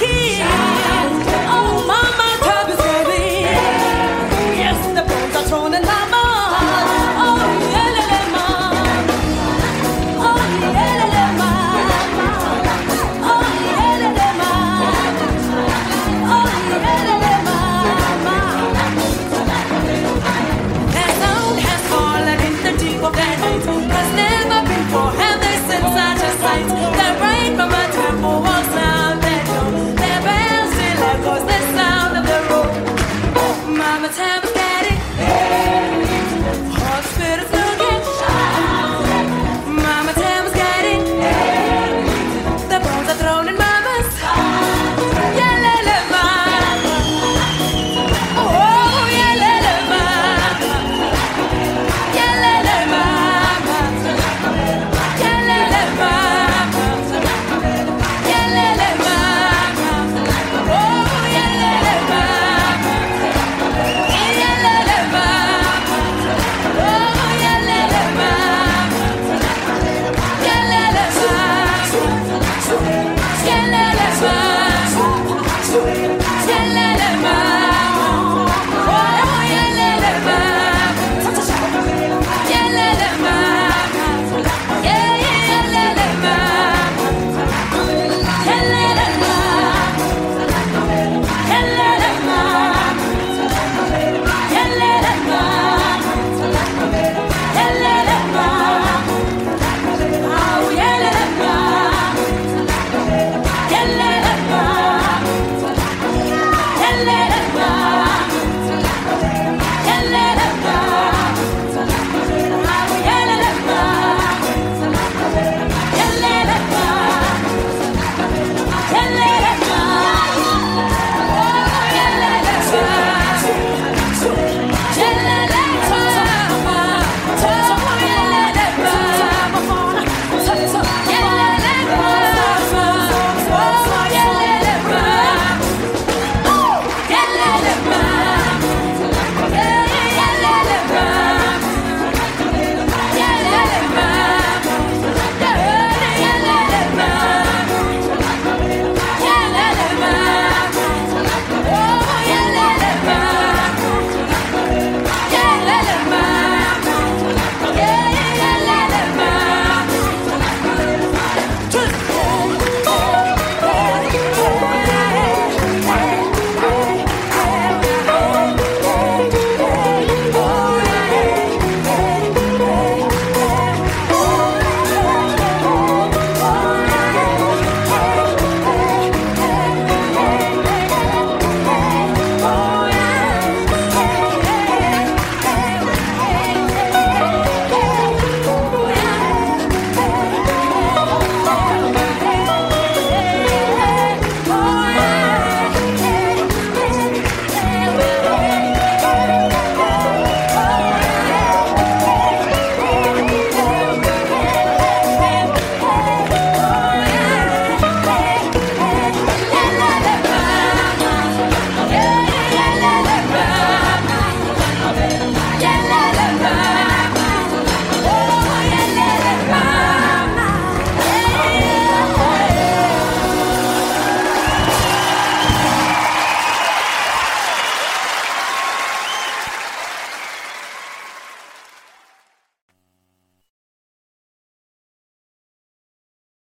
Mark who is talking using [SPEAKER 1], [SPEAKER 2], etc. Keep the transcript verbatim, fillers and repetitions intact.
[SPEAKER 1] key. Oh, mama, time is going. Yes, the bones are thrown in my mom. Oh, yeah, la, la, mom. Oh, yeah, la, la, mom. Oh, yeah, la, la, mom. Oh, yeah, la, la, mom. Their sound has fallen in the deep of their night. Has never before have they seen such a sight. Their right from a temple walks out their door. Their bells still echoes the sound of the road. Mama, tell me.